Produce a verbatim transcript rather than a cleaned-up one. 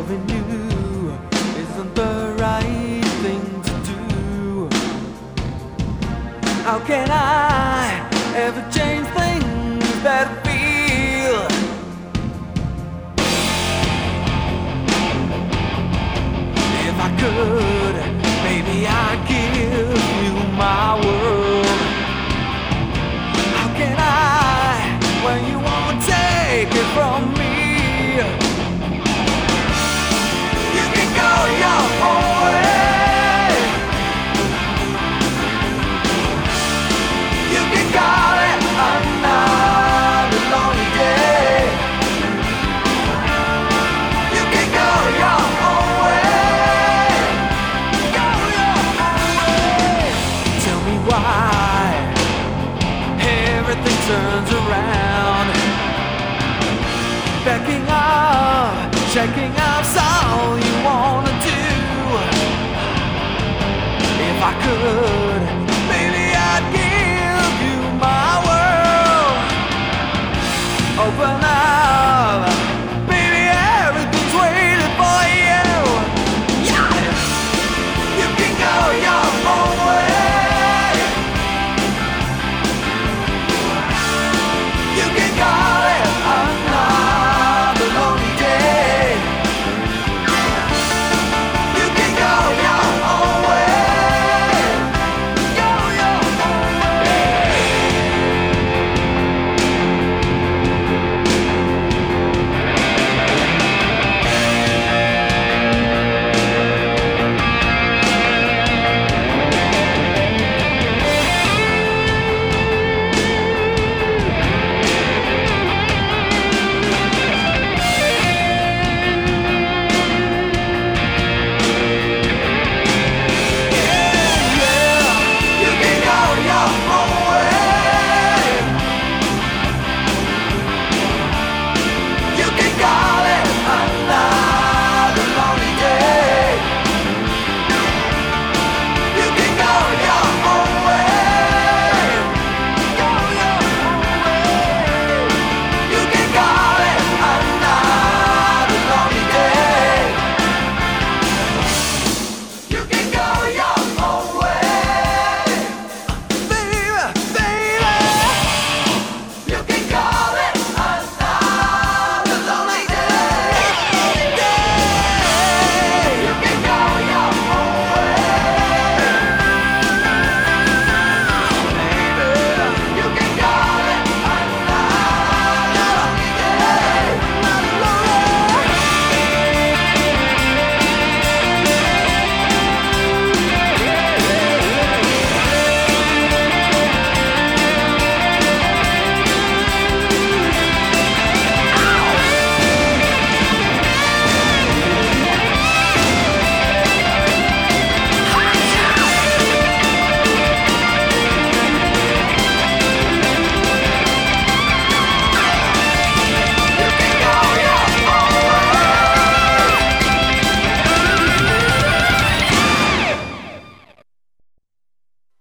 loving you isn't the right thing to do. How can I ever change things that I feel? If I could, maybe I'd give you my world. How can I when you won't take it from me? You can go your own way. You can call it another lonely day. You can go your own way. Go your own way. Tell me why everything turns around. Backing up, checking up's all you wanna do. If I could